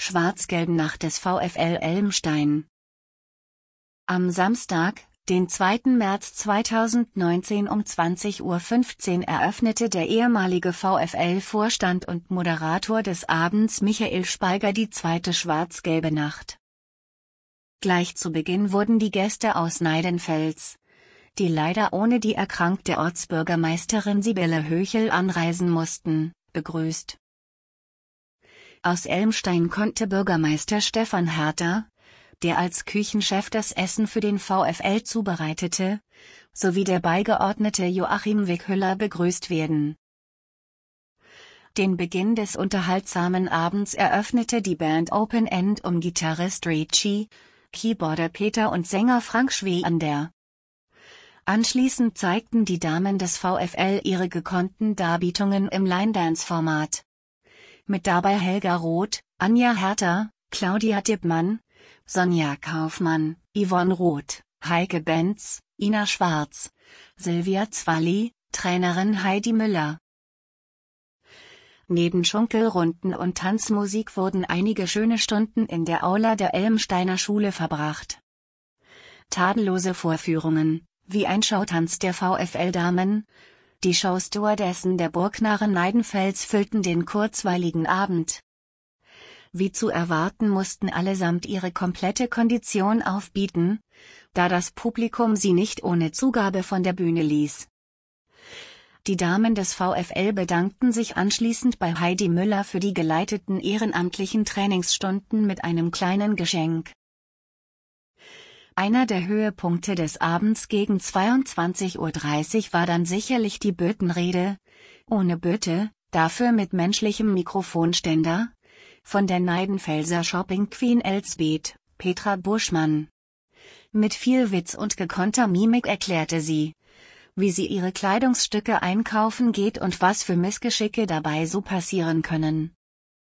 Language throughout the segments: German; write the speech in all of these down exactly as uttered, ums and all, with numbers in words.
schwarz-gelben Nacht des VfL Elmstein. Am Samstag, den zweiten März zweitausendneunzehn um zwanzig Uhr fünfzehn eröffnete der ehemalige VfL-Vorstand und Moderator des Abends Michael Speiger die zweite schwarz-gelbe Nacht. Gleich zu Beginn wurden die Gäste aus Neidenfels, die leider ohne die erkrankte Ortsbürgermeisterin Sibylle Höchel anreisen mussten, begrüßt. Aus Elmstein konnte Bürgermeister Stefan Herter, der als Küchenchef das Essen für den VfL zubereitete, sowie der Beigeordnete Joachim Wickhöller begrüßt werden. Den Beginn des unterhaltsamen Abends eröffnete die Band Open End um Gitarrist Richie, Keyboarder Peter und Sänger Frank Schweander. Anschließend zeigten die Damen des VfL ihre gekonnten Darbietungen im Line-Dance-Format. Mit dabei Helga Roth, Anja Herter, Claudia Dippmann, Sonja Kaufmann, Yvonne Roth, Heike Benz, Ina Schwarz, Silvia Zwalli, Trainerin Heidi Müller. Neben Schunkelrunden und Tanzmusik wurden einige schöne Stunden in der Aula der Elmsteiner Schule verbracht. Tadellose Vorführungen, wie ein Schautanz der VfL-Damen, die Showstewardessen der Burgnarren Neidenfels füllten den kurzweiligen Abend. Wie zu erwarten mussten allesamt ihre komplette Kondition aufbieten, da das Publikum sie nicht ohne Zugabe von der Bühne ließ. Die Damen des VfL bedankten sich anschließend bei Heidi Müller für die geleiteten ehrenamtlichen Trainingsstunden mit einem kleinen Geschenk. Einer der Höhepunkte des Abends gegen zweiundzwanzig Uhr dreißig war dann sicherlich die Bötenrede, ohne Böte, dafür mit menschlichem Mikrofonständer, von der Neidenfelser Shopping Queen Elsbeth, Petra Buschmann. Mit viel Witz und gekonnter Mimik erklärte sie, wie sie ihre Kleidungsstücke einkaufen geht und was für Missgeschicke dabei so passieren können.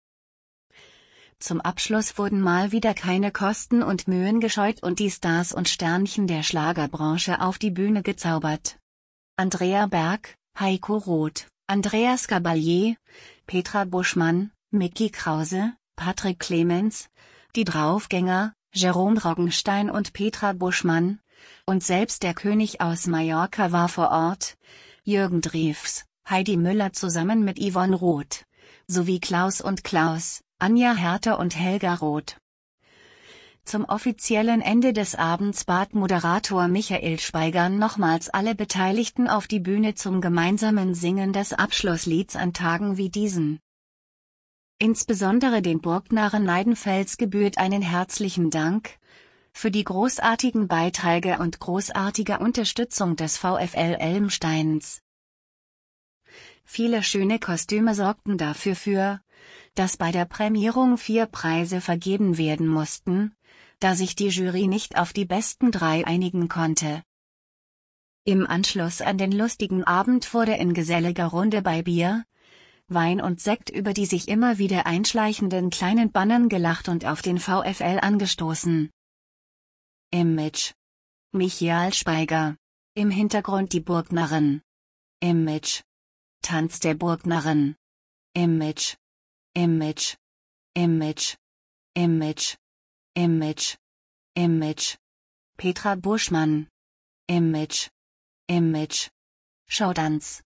Zum Abschluss wurden mal wieder keine Kosten und Mühen gescheut und die Stars und Sternchen der Schlagerbranche auf die Bühne gezaubert. Andrea Berg, Heiko Roth, Andreas Gabalier, Petra Buschmann, Micky Krause, Patrick Clemens, die Draufgänger, Jerome Roggenstein und Petra Buschmann, und selbst der König aus Mallorca war vor Ort, Jürgen Drews, Heidi Müller zusammen mit Yvonne Roth, sowie Klaus und Klaus, Anja Herter und Helga Roth. Zum offiziellen Ende des Abends bat Moderator Michael Speiger nochmals alle Beteiligten auf die Bühne zum gemeinsamen Singen des Abschlusslieds an Tagen wie diesen. Insbesondere den Burgnarren Neidenfels gebührt einen herzlichen Dank für die großartigen Beiträge und großartige Unterstützung des VfL Elmsteins. Viele schöne Kostüme sorgten dafür für, dass bei der Prämierung vier Preise vergeben werden mussten, da sich die Jury nicht auf die besten drei einigen konnte. Im Anschluss an den lustigen Abend wurde in geselliger Runde bei Bier, Wein und Sekt über die sich immer wieder einschleichenden kleinen Bannen gelacht und auf den VfL angestoßen. Image. Michael Speiger. Im Hintergrund die Burgnarren. Image. Tanz der Burgnarren. Image. Image. Image. Image. Image. Image. Petra Buschmann. Image. Image. Showdance.